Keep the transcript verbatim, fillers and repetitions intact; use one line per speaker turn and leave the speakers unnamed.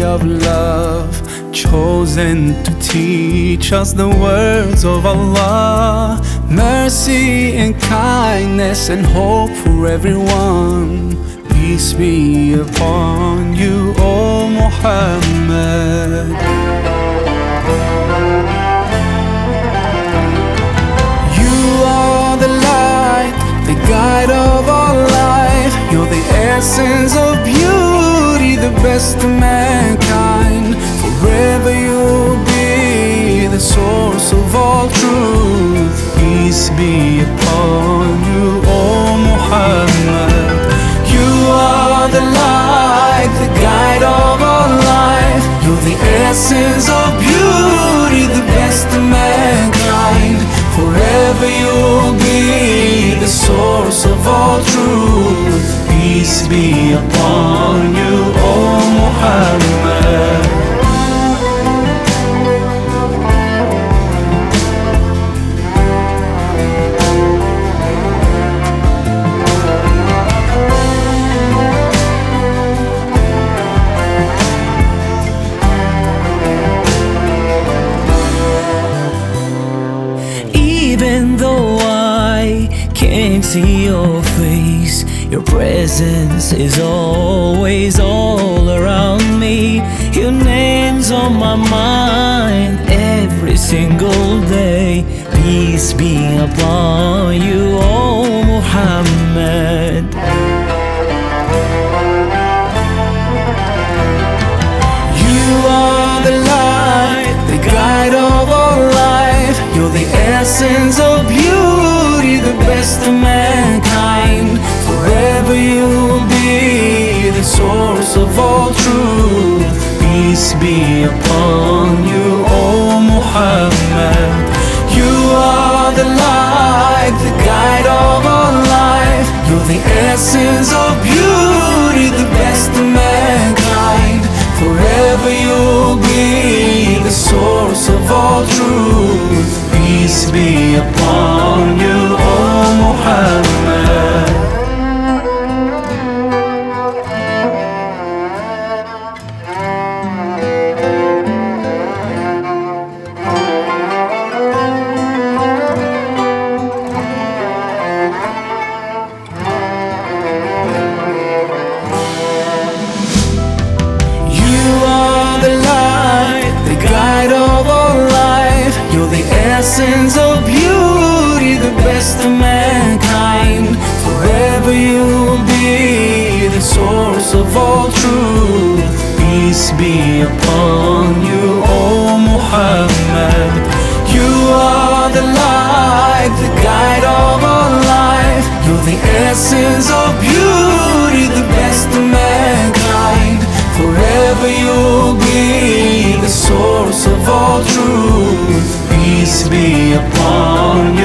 of love, chosen to teach us the words of Allah. Mercy and kindness and hope for everyone. Peace be upon you, O Muhammad. You are the light, the guide of our life. You're the essence of beauty, the best of mankind. Forever you'll be the source of all truth. Peace be upon you, O Muhammad. You are the light, the guide of our life. You're the essence of beauty, the best of mankind. Forever you'll be the source of all truth. Peace be upon you, O Muhammad.
Even though I can't see your face, your presence is always all around me. Your name's on my mind every single day. Peace be upon you, O Muhammad.
You are the light, the guide of our life. You're the essence of beauty, the best of mankind. Forever you'll be the source of all truth. Peace be upon you, O Muhammad. You are the light, the guide of our life. You're the essence of beauty, the best of mankind. Forever you'll be the source of all truth. Peace be upon you, O Muhammad. Essence of beauty, the best of mankind. Forever you'll be the source of all truth. Peace be upon you, O Muhammad. You are the light, the guide of our life. You're the essence of beauty, the best of mankind. Forever you'll be the source of all truth. Peace be upon you.